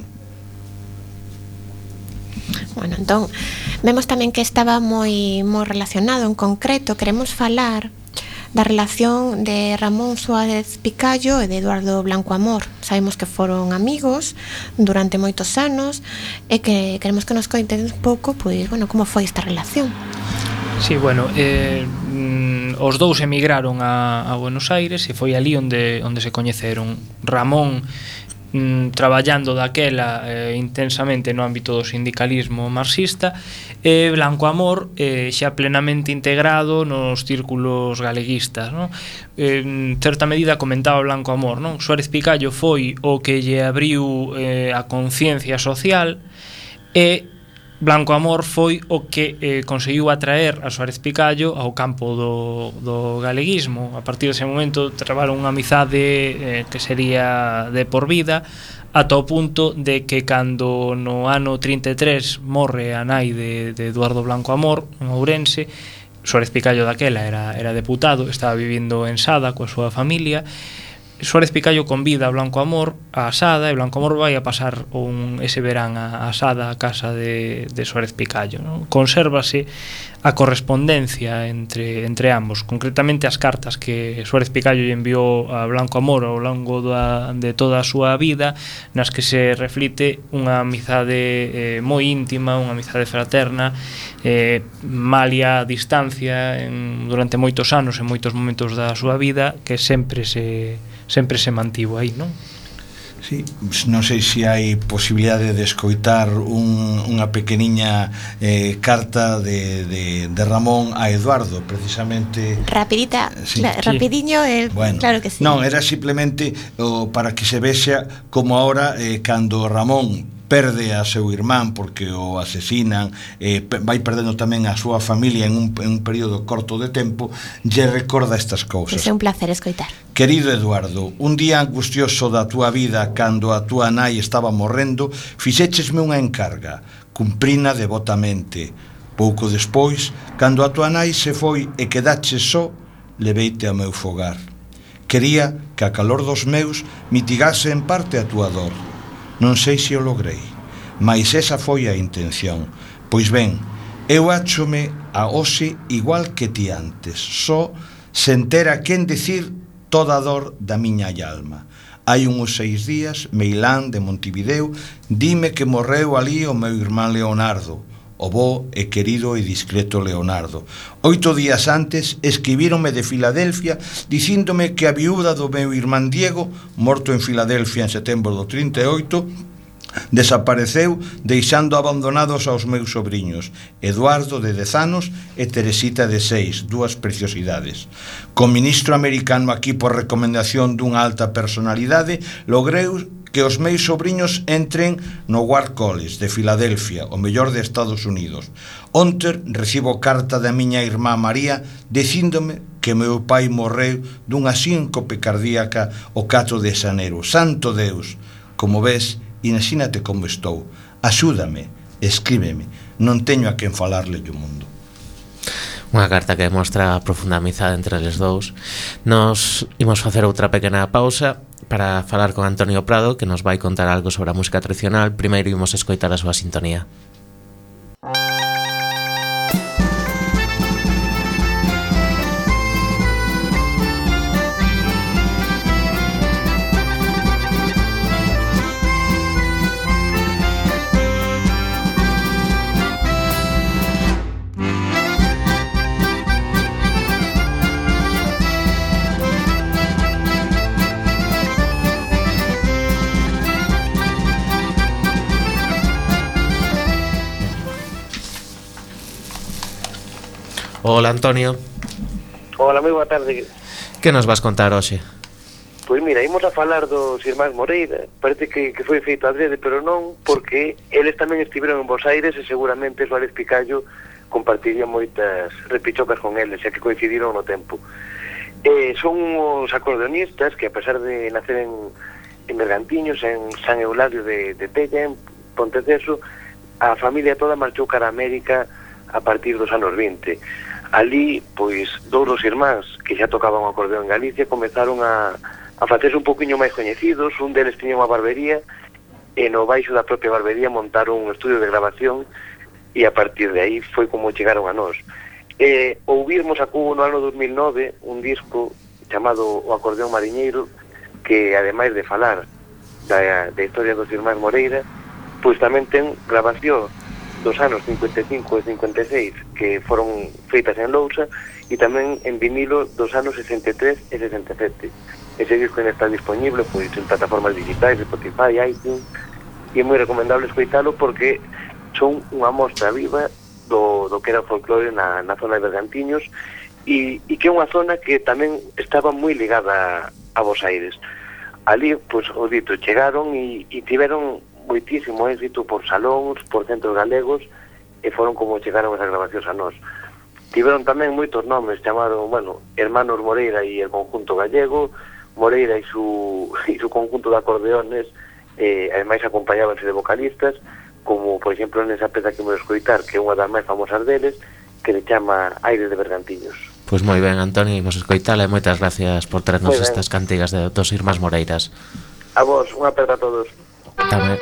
Bueno, entón, vemos tamén que estaba moi moi relacionado. En concreto, queremos falar da relación de Ramón Suárez Picallo e de Eduardo Blanco Amor. Sabemos que foron amigos durante moitos anos e que queremos que nos coiten un pouco, pois, bueno, como foi esta relación. Sí, bueno, eh, mm, os dous emigraron a, a Buenos Aires e foi ali onde onde se coñeceron. Ramón mm, traballando daquela eh, intensamente no ámbito do sindicalismo marxista, e Blanco Amor eh, xa plenamente integrado nos círculos galeguistas, non? En certa medida comentaba Blanco Amor, non? Suárez Picallo foi o que lle abriu eh, a conciencia social, e Blanco Amor foi o que eh, conseguiu atraer a Suárez Picallo ao campo do, do galeguismo. A partir dese momento trabaron unha amizade eh, que sería de por vida, ata o punto de que cando no ano trinta e tres morre a nai de, de Eduardo Blanco Amor en Ourense, Suárez Picallo daquela era, era deputado, estaba vivindo en Sada coa súa familia. Suárez Picallo convida a Blanco Amor a Sada, e Blanco Amor vai a pasar un, ese verán a, a Sada, a casa de, de Suárez Picallo, non? Consérvase a correspondencia entre, entre ambos, concretamente as cartas que Suárez Picallo lle enviou a Blanco Amor ao longo da, de toda a súa vida, nas que se reflite unha amizade eh, moi íntima, unha amizade fraterna, eh, malia a distancia en, durante moitos anos, en moitos momentos da súa vida, que sempre se sempre se mantivo aí, non? Sí, non sei se hai posibilidade de escoitar un, unha pequeniña eh, carta de, de, de Ramón a Eduardo, precisamente. Rapidita, sí. la, rapidiño, eh, bueno, claro que sí. Non, era simplemente oh, para que se vexa como ahora eh, cando Ramón perde a seu irmán porque o asesinan, eh, vai perdendo tamén a súa familia en un, en un período corto de tempo, lle recorda estas cousas. É un placer escoitar. Querido Eduardo, un día angustioso da túa vida, cando a túa nai estaba morrendo, fixéchesme unha encarga, cumprina devotamente. Pouco despois, cando a túa nai se foi e quedaches só, leveite ao meu fogar. Quería que a calor dos meus mitigase en parte a túa dor. Non sei se o logrei, mais esa foi a intención. Pois ben, eu áchome a hoxe igual que ti antes, só sen ter a quen dicir toda a dor da miña alma. Hai uns seis días, Meilán de Montevideo dime que morreu ali o meu irmán Leonardo, o bo e querido e discreto Leonardo. Oito días antes escribíronme de Filadelfia dicíndome que a viúda do meu irmán Diego, morto en Filadelfia en setembro do trinta e oito, desapareceu deixando abandonados aos meus sobriños Eduardo de dez anos e Teresita de seis, dúas preciosidades. Co ministro americano aquí por recomendación dunha alta personalidade logrei que os meus sobriños entren no Ward College de Filadelfia, o mellor de Estados Unidos. Onte recibo carta da miña irmá María dicíndome que meu pai morreu dunha síncope cardíaca o catro de xaneiro. Santo Deus, como ves, imagínate como estou. Axúdame, escríbeme, non teño a quen falarle do mundo. Unha carta que demostra a profunda amizade entre eles dous. Nos imos facer outra pequena pausa para falar con Antonio Prado, que nos vai contar algo sobre a música tradicional. Primeiro imos escoitar a súa sintonía. Hola, Antonio. Hola, moi boa tarde. Que nos vas contar hoxe? Pois mira, imos a falar dos irmáns Moreira. Parece que, que foi feito adrede, pero non, porque eles tamén estiveron en Bos Aires e seguramente Suárez Picallo compartiría moitas repichocas con eles, xa que coincidiron no tempo. Eh, son os acordeonistas que, a pesar de nacer en, en Bergantiños, en San Euladio de, de Tella, en Ponteceso, a familia toda marchou cara a América a partir dos anos vinte. Ali, pois, dous dos irmáns que xa tocaban o acordeón en Galicia comezaron a, a facerse un poquinho máis coñecidos. Un deles tiña unha barbería e no baixo da propia barbería montaron un estudio de grabación e a partir de aí foi como chegaron a nós. E ouvirmos a Cubo no ano dos mil nove un disco chamado O Acordeón Mariñeiro, que ademais de falar da, da historia dos irmáns Moreira, pois tamén ten grabación dos anos cincuenta e cinco e cincuenta e seis que foron feitas en lousa e tamén en vinilo dos anos sesenta e tres e sesenta e sete. ese disco ainda está disponible pois en plataformas digitais, Spotify, iTunes, e é moi recomendable escoitalo porque son unha mostra viva do, do que era o folclore na, na zona de Bergantiños e, e que é unha zona que tamén estaba moi ligada a Bos Aires. Ali, pois, o dito, chegaron e, e tiveron moitísimo éxito por salóns, por centros galegos, e foron como chegaron esas grabacións a nós. Tiveron tamén moitos nomes, chamaron, bueno, Hermanos Moreira e el conjunto gallego, Moreira e su, e su conjunto de acordeones, eh, ademais acompañábanse de vocalistas, como, por exemplo, nesa peza que vamos escoitar, que é unha das máis famosas deles, que le chama Aires de Bergantiños. Pois moi ben, Antoni, imos escoitala e moitas gracias por traernos estas cantigas de dos irmáns Moreiras. A vos, unha pedra a todos. Tamén.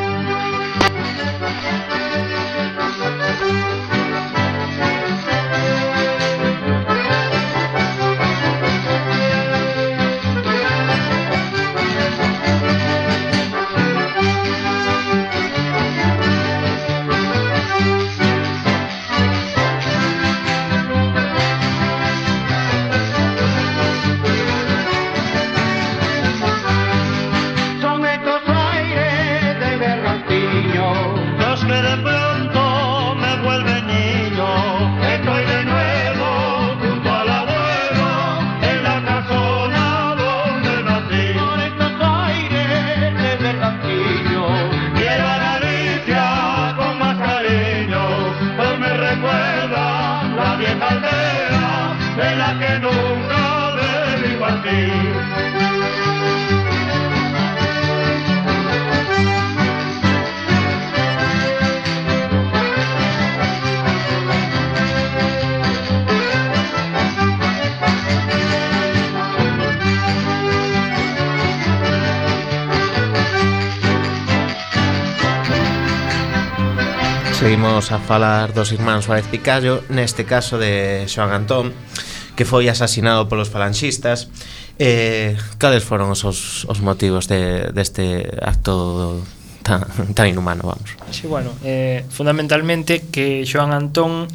Seguimos a falar dos irmáns Suárez Picallo, neste caso de Xoán Antón, que foi asasinado polos falanxistas. Eh, cales foron os, os motivos de, deste acto tan, tan inhumano, vamos? Sí, bueno, eh, fundamentalmente que Xoán Antón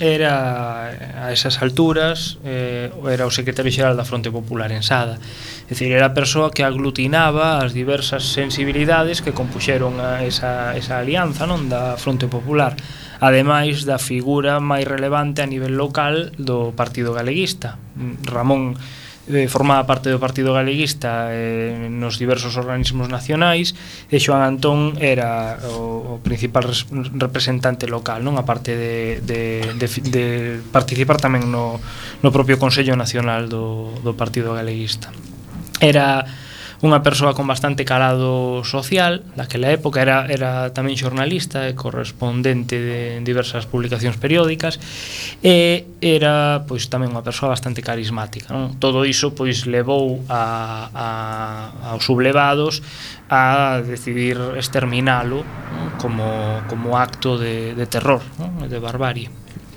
era a esas alturas eh, era o secretario xeral da Fronte Popular en Sada. É dicir, era a persoa que aglutinaba as diversas sensibilidades que compuxeron a esa, esa alianza, non, da Fronte Popular, ademais da figura máis relevante a nivel local do Partido Galeguista. Ramón eh, formaba parte do Partido Galeguista eh, nos diversos organismos nacionais e Xoán Antón era o, o principal res, representante local, non, a parte de, de, de, de participar tamén no, no propio Consello Nacional do, do Partido Galeguista. Era unha persoa con bastante calado social daquela época, era, era tamén xornalista e correspondente de diversas publicacións periódicas e era pois tamén unha persoa bastante carismática, non? Todo iso pois levou a, a, aos sublevados a decidir exterminalo, non? como, como acto de, de terror, non? De barbarie.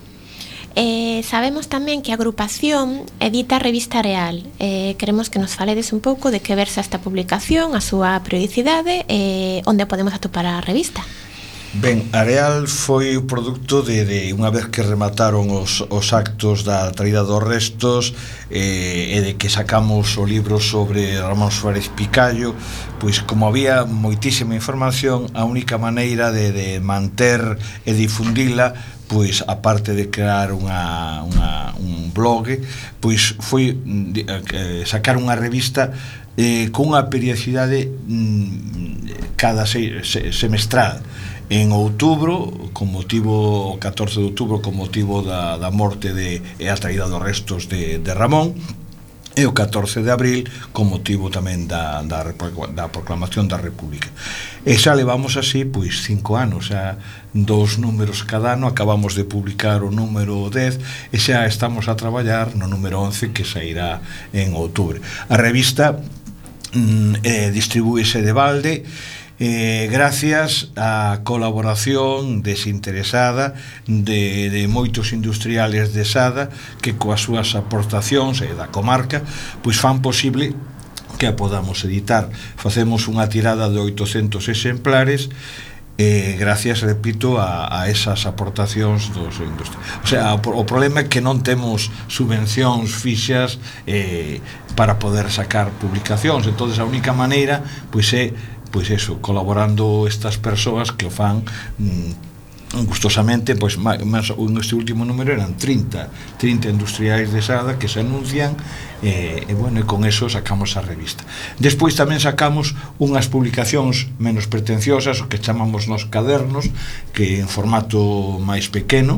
Eh, sabemos tamén que a agrupación edita a revista Areal. Eh, queremos que nos faledes un pouco de que versa esta publicación, a súa periodicidade e eh, onde podemos atopar a revista. Ben, Areal foi o produto de, de unha vez que remataron os, os actos da traída dos restos eh, e de que sacamos o libro sobre Ramón Suárez Picallo, pois como había moitísima información, a única maneira de, de manter e difundila, pois aparte de crear unha, unha, un blog, pois foi eh, sacar unha revista eh, con unha periodicidade mm, cada se, se, semestral. En outubro, con motivo o catorce de outubro, con motivo da, da morte de, e a traída dos restos de, de Ramón, e o catorce de abril con motivo tamén da, da, da proclamación da República. E xa levamos así pois cinco anos, xa dos números cada ano, acabamos de publicar o número dez e xa estamos a traballar no número once que sairá en outubro. A revista mm, eh, distribúese de balde Eh, gracias á colaboración desinteresada de, de moitos industriales de Sada que coas súas aportacións e da comarca pois fan posible que a podamos editar. Facemos unha tirada de oitocentos exemplares eh, gracias, repito, a, a esas aportacións dos industriales. O sea, o, o problema é que non temos subvencións fixas eh, para poder sacar publicacións, entonces a única maneira pois é, pois eso, colaborando estas persoas que o fan mm, gustosamente, pois máis, este último número eran trinta industriais de Sada que se anuncian e, e bueno, e con eso sacamos a revista. Despois tamén sacamos unhas publicacións menos pretenciosas, o que chamamos nos cadernos, que en formato máis pequeno,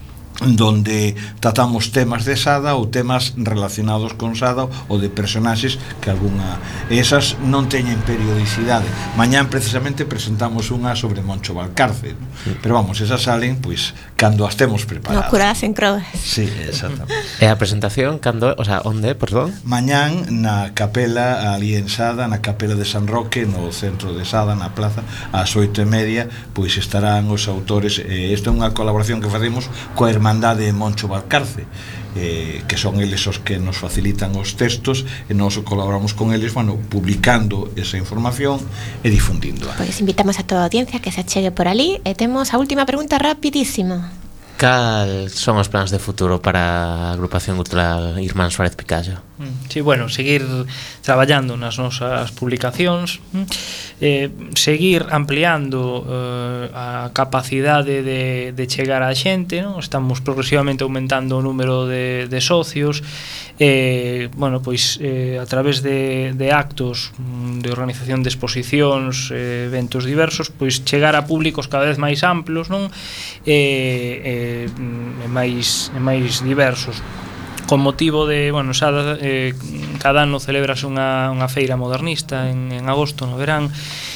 donde tratamos temas de Sada ou temas relacionados con Sada ou de personaxes que algunha, esas non teñen periodicidade. Mañán precisamente presentamos unha sobre Moncho Valcarce, ¿no? Sí. Pero vamos, esas salen pois cando as temos preparadas. No, curadas en croas. Sí, exactamente. E a presentación cando, o sea, onde, perdón? Mañán na capela ali en Sada, na capela de San Roque, no centro de Sada, na plaza, ás oito e media, pois estarán os autores. Eh, esta é unha colaboración que facemos coa Irmandade de Moncho Valcarce, eh, que son eles os que nos facilitan os textos e nós colaboramos con eles, bueno, publicando esa información e difundíndoa. Pois invitamos a toda a audiencia que se achegue por ali e temos a última pregunta rapidísima. Cal son os plans de futuro para a agrupación cultural Irmán Suárez Picallo? Sí, bueno, seguir traballando nas nosas publicacións, eh, seguir ampliando eh, a capacidade de, de chegar á xente, non? Estamos progresivamente aumentando o número de, de socios, eh, bueno, pois eh, a través de, de actos de organización de exposicións, eh, eventos diversos, pois chegar a públicos cada vez máis amplos, non? E, eh, e máis, e máis diversos. Con motivo de, bueno, xa, eh, cada ano celebrase unha, unha feira modernista en, en agosto, no verán,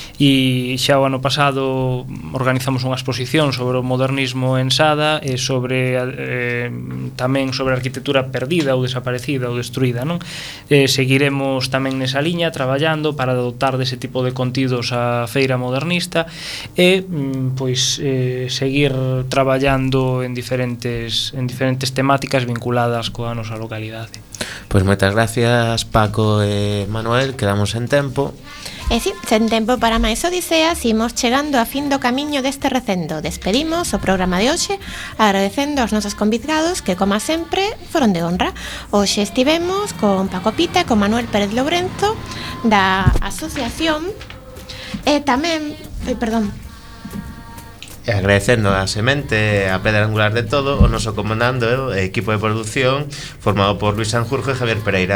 e xa o ano pasado organizamos unha exposición sobre o modernismo en Sada e sobre eh, tamén sobre a arquitectura perdida ou desaparecida ou destruída, non? Eh, seguiremos tamén nesa liña traballando para dotar dese tipo de contidos a feira modernista e pois eh, seguir traballando en diferentes en diferentes temáticas vinculadas coa nosa localidade. Pois moitas gracias, Paco e Manuel, quedamos en tempo. E si, sen tempo para máis odiseas, imos chegando a fin do camiño deste recendo. Despedimos o programa de hoxe agradecendo aos nosos convidados que, como sempre, foron de honra. Hoxe estivemos con Paco Pita e con Manuel Pérez Lourenzo da asociación e tamén, ai, perdón, E agradecendo a semente, a pedra angular de todo, o noso comandante e equipo de produción formado por Luis Sanjurjo e Javier Pereira.